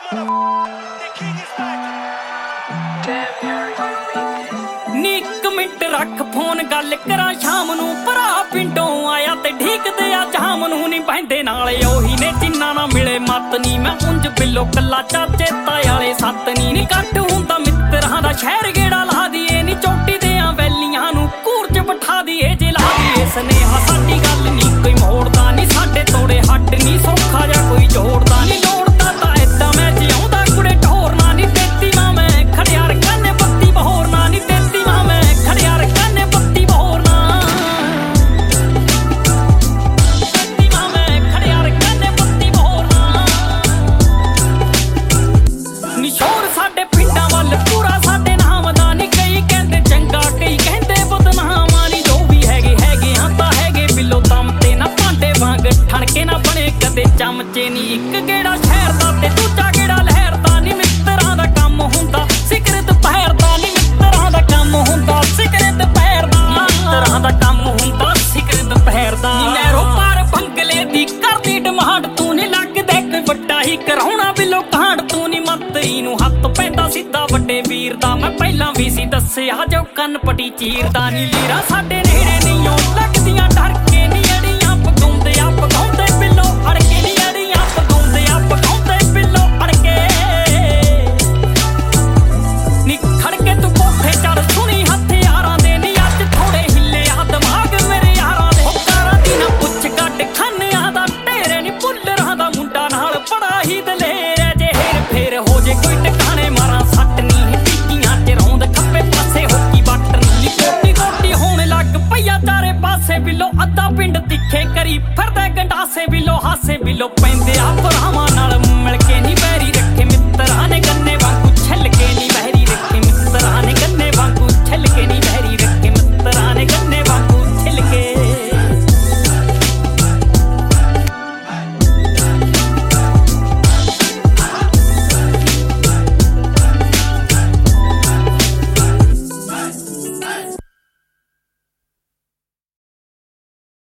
ਨੀ ਇੱਕ ਮਿੰਟ ਰੱਖ ਫੋਨ ਗੱਲ ਕਰਾਂ ਸ਼ਾਮ ਨੂੰ ਭਰਾ ਪਿੰਡੋਂ ਆਇਆ ਤੇ ਢੀਕਦੇ ਆ ਜਾਮ ਨੂੰ ਨੀ ਬਹਿੰਦੇ ਨਾਲੇ ਉਹੀ ਨੇ ਜਿੰਨਾ ਨਾ ਮਿਲੇ ਮੱਤ ਨੀ ਮੈਂ ਉਂਝ ਬਿੱਲੋ ਕੱਲਾ ਚਾਚੇ ਤਾਏ ਸੱਤ ਨੀ ਕੱਟ ਹੁੰਦਾ ਮਿੱਤਰਾਂ ਦਾ ਸ਼ਹਿਰ ਗੇੜਾ ਲਾ ਦੀਏ ਨੀ ਚੋਟੀ ਦੇ ਆ ਵੈਲੀਆਂ ਨੂੰ ਘੂਰ ਚ ਬਿਠਾ ਦੀਏ ਜੇ ਲਾ ਦੀਏ ਸਨੇਹਾ ਸਾਡੀ ਗੱਲ ਨੀ ਕੋਈ ਮੋੜਦਾ ਨੀ ਸਾਡੇ ਤੋੜੇ ਹੱਡ ਨੀ ਸੌਖਾ ਜਾਂ ਕੋਈ ਜੋੜਦਾ ਨੀ ਲੋੜਦਾ ਤਾਂ ਏਦਾਂ ਮੈਂ ਜਿਉਂਦਾ ਕੁੜੇ ਢੋਰਨਾ ਨੀ ਦੇਤੀ ਮਾਂ ਮੈਂ ਖੜਿਆ ਰਕਾਨੇ ਬੱਤੀ ਬਹੋਰਨਾ ਨੀ ਦੇਤੀ ਮਾਂ ਮੈਂ ਖੜਿਆ ਰਕਾਨੇ ਬੱਤੀ ਬਹੋਰਨਾ ਦੇਤੀ ਮਾਂ ਮੈਂ ਖੜਿਆ ਰਕਾਨੇ ਬੱਤੀ ਬਹੋਰਨਾ ਨੀ ਸ਼ੋਰ ਸਾਡੇ ਪਿੰਡਾਂ ਵੱਲ ਪੂਰਾ ਸਾਡੇ ਨਾਮ ਦਾ ਨੀ ਕਈ ਕਹਿੰਦੇ ਚੰਗਾ ਕਈ ਕਹਿੰਦੇ ਬਦਨਾਮਾਂ ਨੀ ਜੋ ਵੀ ਹੈਗੇ ਹਾਂ ਤਾਂ ਹੈਗੇ ਬਿੱਲੋ ਦਮ ਤੇ ਨਾ ਭਾਂਡੇ ਵਾਂਗ ਠਣਕੇ ਨਾ ਬਣੇ ਕਦੇ ਚਮਚੇ ਨੀ ਇੱਕ ਗੇੜਾ ਸ਼ਹਿਰ ਦਾ ਤੇ ਦੂਜਾ ਗੇੜਾ ਲਹਿਰ ਦਾ ਨੀ ਮਿੱਤਰਾਂ ਦਾ ਕੰਮ ਹੁੰਦਾ ਸਿਗਰਟ ਪਹਿਰ ਦਾ ਨੀ ਮਿੱਤਰਾਂ ਦਾ ਕੰਮ ਹੁੰਦਾ ਸਿਗਰਟ ਪਹਿਰ ਦਾ ਮਿੱਤਰਾਂ ਦਾ ਕੰਮ ਹੁੰਦਾ ਸਿਗਰਟ ਪਹਿਰ ਦਾ ਨੀ ਨਹਿਰੋਂ ਪਾਰ ਬੰਗਲੇ ਦੀ ਕਰਦੀ ਡਿਮਾਂਡ ਤੂੰ ਨੀ ਲੱਗਦਾ ਕੋਈ ਵੱਡਾ ਹੀ ਕਰਾਉਣਾ ਬਿੱਲੋ ਕਾਂਡ ਤੂੰ ਨੀ ਮੰਤਰੀ ਨੂੰ ਹੱਥ ਪੈਂਦਾ ਸਿੱਧਾ ਵੱਡੇ ਵੀਰ ਦਾ ਮੈਂ ਪਹਿਲਾਂ ਵੀ ਸੀ ਦੱਸਿਆ ਜੋ ਕੰਨ ਪਟੀ ਚੀਰਦਾ ਨੀ ਲੀਰਾ ਸਾਡੇ ਨੇੜੇ ਨਹੀਂ ਲੱਗਦੀਆਂ ਡਰ